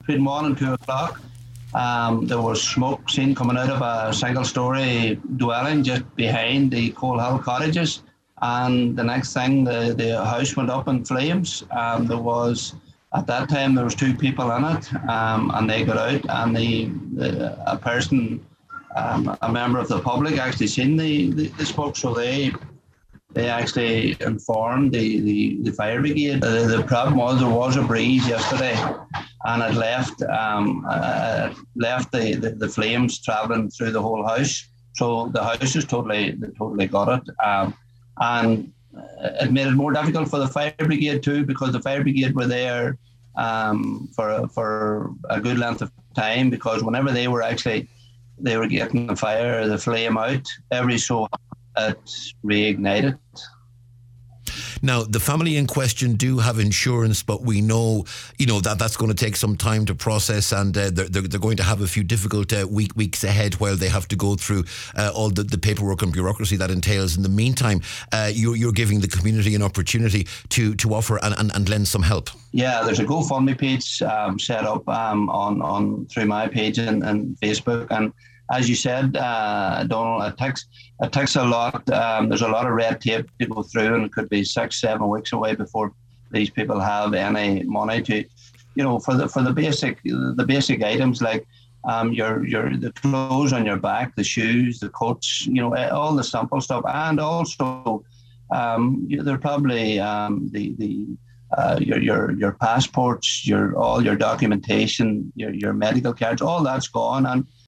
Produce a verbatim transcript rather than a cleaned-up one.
between one and two o'clock. Um, there was smoke seen coming out of a single-story dwelling just behind the Coal Hill cottages, and the next thing, the, the house went up in flames. Um, there was, at that time, there was two people in it, um, and they got out, and the, the a person, um, a member of the public, actually seen the, the, the smoke, so they they actually informed the, the, the fire brigade. Uh, the problem was there was a breeze yesterday, and it left um, uh, left the, the, the flames travelling through the whole house. So the house is totally totally got it, um, and it made it more difficult for the fire brigade too, because the fire brigade were there um, for for a good length of time, because whenever they were actually they were getting the fire, the flame out, every so it reignited. Now, the family in question do have insurance, but we know, you know, that that's going to take some time to process, and uh, they're, they're, they're going to have a few difficult uh, week, weeks ahead while they have to go through uh, all the, the paperwork and bureaucracy that entails. In the meantime, uh, you're, you're giving the community an opportunity to, to offer and, and, and lend some help. Yeah, there's a GoFundMe page um, set up um, on, on through my page and, and Facebook, and as you said, uh, Donald, it takes, it takes a lot. Um, there's a lot of red tape to go through, and it could be six, seven weeks away before these people have any money to, you know, for the for the basic the basic items like um, your your the clothes on your back, the shoes, the coats, you know, all the simple stuff, and also um, they're probably um, the the. Uh, your your your passports, your all your documentation, your your medical cards, all that's gone, and